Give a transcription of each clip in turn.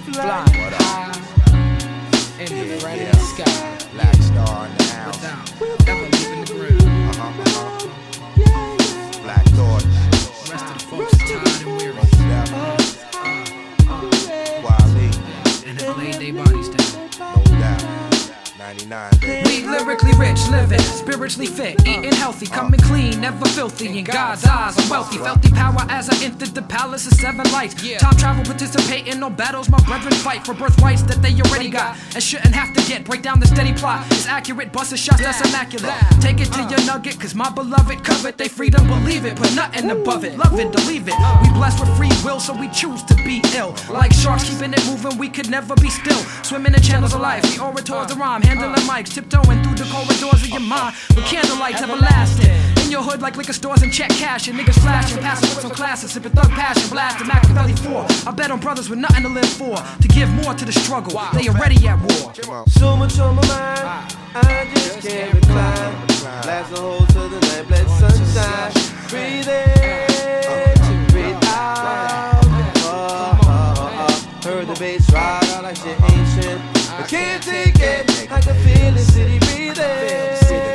flying high in the friendly sky. Black Star in the house. Without ever leaving the ground. Black Thought. The rest of the folks are tired and weary. Wale. And have laid their bodies down. No doubt. 99, baby. We lyrically rich, living, spiritually fit, eating healthy, coming clean, never filthy. In God's eyes, I'm wealthy. Felt the power as I entered the palace of seven lights. Time travel, participating on battles. My brethren fight for birthrights that they already got and shouldn't have to get. Break down the steady plot. It's accurate, busted shots, that's immaculate. Take it to your nugget, cause my beloved covet they freedom, believe it. Put nothing above it, love it, believe it. We blessed with free will, so we choose to be ill. Like sharks, keeping it moving, we could never be still. Swimming in channels of life, the orators, the rhyme, handling mics, tiptoeing through the corridors of your mind with candlelights everlasting. In your hood like liquor stores and check cash, and niggas flashing, passing with some classes, sipping thug passion, blasting Machiavelli 4. I bet on brothers with nothing to live for, to give more to the struggle. They already at war. So much on my mind, I just can't recline. Blast the hole to the night, let sunshine. Breathe in, breathe out. Heard the bass ride out like shit ancient. I can't take it, I can feel the city breathing.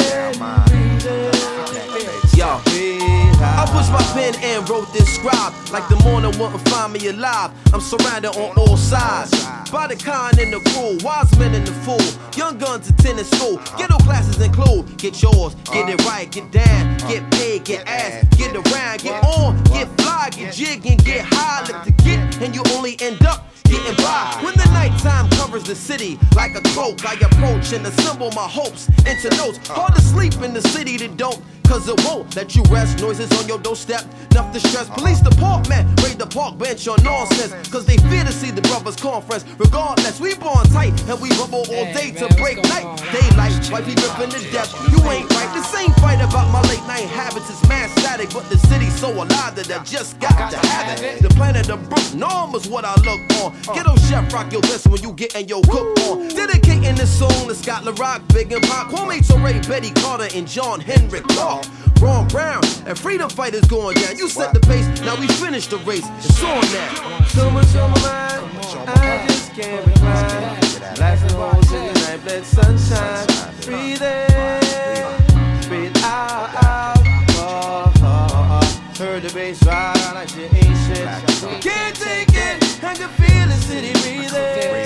Yo, I pushed my pen and wrote this scribe. Like the morning wouldn't find me alive. I'm surrounded on all sides by the kind and the cruel, wise men and the fool, young guns attending school. Ghetto classes include get yours, get it right, get down, get paid, get ass, get around, get on, get fly, get jig and get high. Live to get and you only end up getting by. When the nighttime covers the city like a cloak, I approach and assemble my hopes into notes. Hard to sleep in the city that don't, cause it won't let you rest. Noises on your doorstep, enough to stress. Police department, raid the park bench on nonsense, cause they fear to see the brothers conference. Regardless, we born tight and we rumble all day to break night. Daylight, white people ripping to death. You ain't right. The same fight about my late night habits is mad static, but the city's so alive that I just got to have it. The planet of Brook Norm is what I look on. Ghetto chef rock your best when you getting your cook on. Dedicating this song to Scotland Rock, Big and Pop, Kwame Ture, Betty Carter, and John Henry Clark. Ron Brown and freedom fighters going down. You set the pace, now we finish the race. It's on now. So much on my mind, I just can't recline. Blasting holes in the night, let sunshine. Breathe in, breathe out. Heard the bass ride out like shit ain't shit. Can't take it, I can feel the city breathing.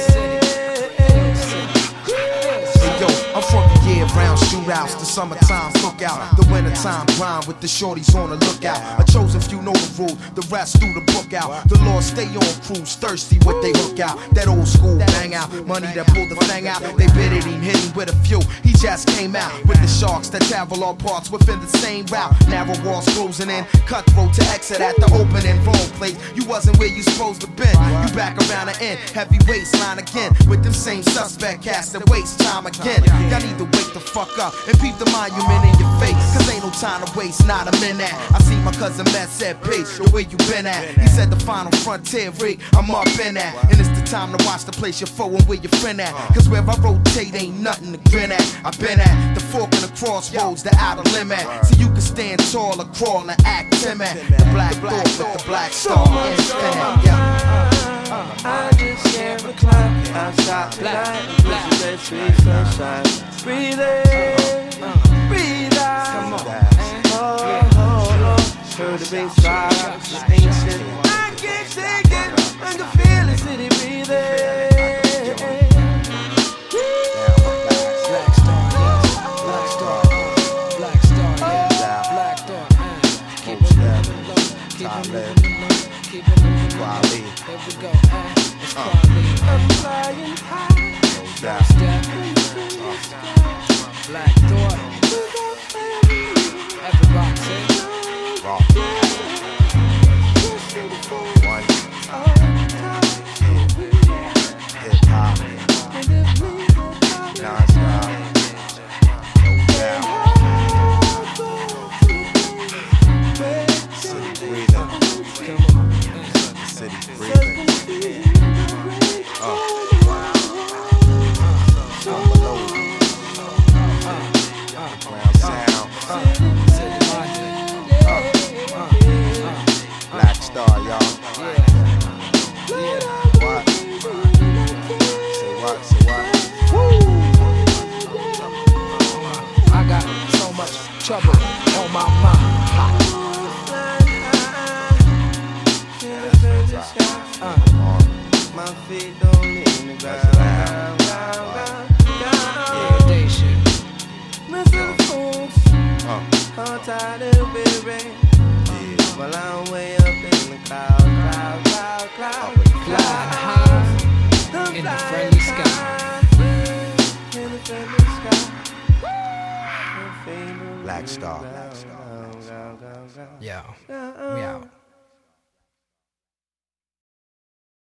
Yo, I'm from the year-round shootouts, the summertime cookout, the wintertime grind with the shorties on the lookout. A chosen few know the rules, the rest through the book out. The Lord stay on cruise, thirsty what they hook out. That old school bang out, money that pulled the thing out. They bid him, hit him with a few. He just came out with the sharks that travel all parts within the same route. Narrow walls closing in, cutthroat to exit at the opening. Wrong place, you wasn't where you supposed to been. You back around the end, heavy waistline again with them same suspect cats that waste time again. Y'all need to wake the fuck up and peep the monument in your face, cause ain't no time to waste, not a minute. I see my cousin Matt said, Pace, the way you been at. He said the final frontier rig, I'm up in that. And it's the time to watch the place you're foe and where your friend at. Cause where I rotate ain't nothing to grin at. I've been at the fork and the crossroads, the outer limit. So you can stand tall or crawl and act timid. The black thought with the black star instant. I just can't recline. Outside the light, pushing that sweet sunshine. Breathe in, breathe out. Come on. Heard the bass ride, it's ancient. I can't take it, I can feel the city breathing. Black Star, Black Star, Black Star, Black Star. Keep it moving low, keep it moving low, keep it moving low. Here we go, it's Kwame. I'm flying high. Step, Black Thought. Everybody say Rock. One. Hip hop. Non-stop. No doubt. City breathing. City breathing. All tired and weary. While I'm way up in the cloud. Flying high in the friendly sky. In the friendly sky. Black Star. Yo, we out.